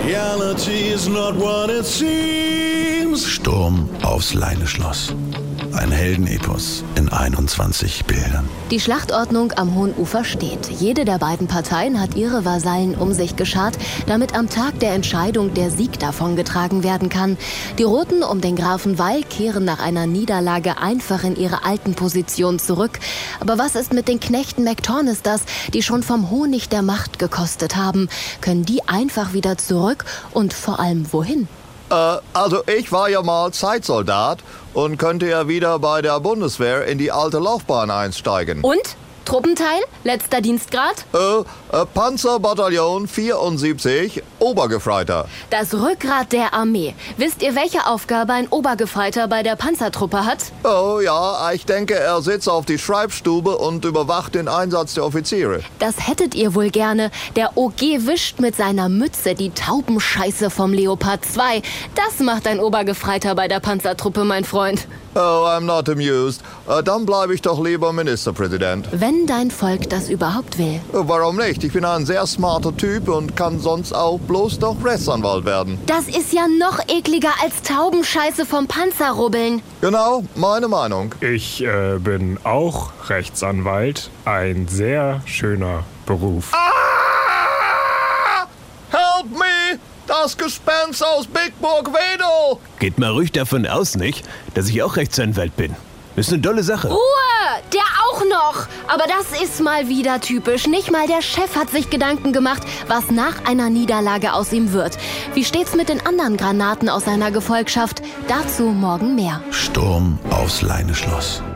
Reality is not what it seems. Sturm aufs Leineschloss. Ein Heldenepos in 21 Bildern. Die Schlachtordnung am Hohen Ufer steht. Jede der beiden Parteien hat ihre Vasallen um sich geschart, damit am Tag der Entscheidung der Sieg davongetragen werden kann. Die Roten um den Grafen Wall kehren nach einer Niederlage einfach in ihre alten Positionen zurück. Aber was ist mit den Knechten McTornisters, die schon vom Honig der Macht gekostet haben? Können die einfach wieder zurück und vor allem wohin? Also ich war ja mal Zeitsoldat und könnte ja wieder bei der Bundeswehr in die alte Laufbahn einsteigen. Und? Truppenteil? Letzter Dienstgrad? Panzerbataillon 74, Obergefreiter. Das Rückgrat der Armee. Wisst ihr, welche Aufgabe ein Obergefreiter bei der Panzertruppe hat? Oh ja, ich denke, er sitzt auf die Schreibstube und überwacht den Einsatz der Offiziere. Das hättet ihr wohl gerne. Der OG wischt mit seiner Mütze die Taubenscheiße vom Leopard 2. Das macht ein Obergefreiter bei der Panzertruppe, mein Freund. Oh, I'm not amused. Dann bleibe ich doch lieber Ministerpräsident. Wenn dein Volk das überhaupt will. Warum nicht? Ich bin ein sehr smarter Typ und kann sonst auch bloß noch Rechtsanwalt werden. Das ist ja noch ekliger als Taubenscheiße vom Panzer rubbeln. Genau, meine Meinung. Ich bin auch Rechtsanwalt. Ein sehr schöner Beruf. Ah! Help me! Das Gespenst aus Big Burg Wedel! Geht mal ruhig davon aus, nicht, dass ich auch Rechtsanwalt bin. Ist eine dolle Sache. Ruhe! Der auch noch! Aber das ist mal wieder typisch. Nicht mal der Chef hat sich Gedanken gemacht, was nach einer Niederlage aus ihm wird. Wie steht's mit den anderen Granaten aus seiner Gefolgschaft? Dazu morgen mehr. Sturm aufs Leineschloss.